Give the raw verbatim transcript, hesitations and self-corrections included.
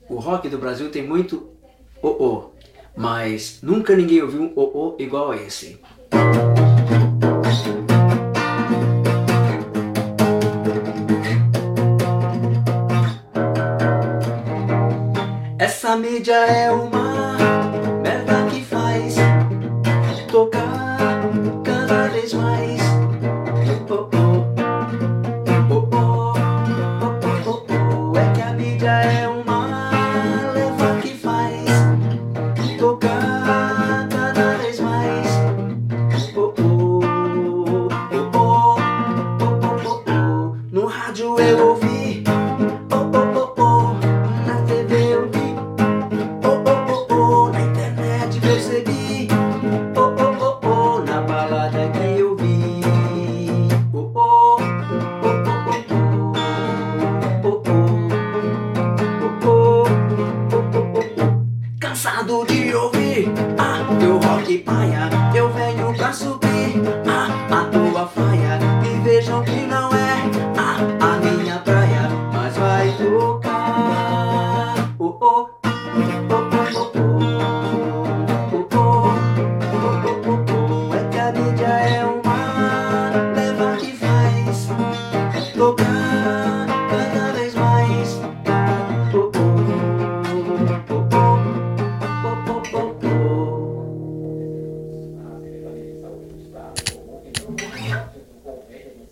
O rock do Brasil tem muito o-o, mas nunca ninguém ouviu um o-o igual a esse. Essa mídia é uma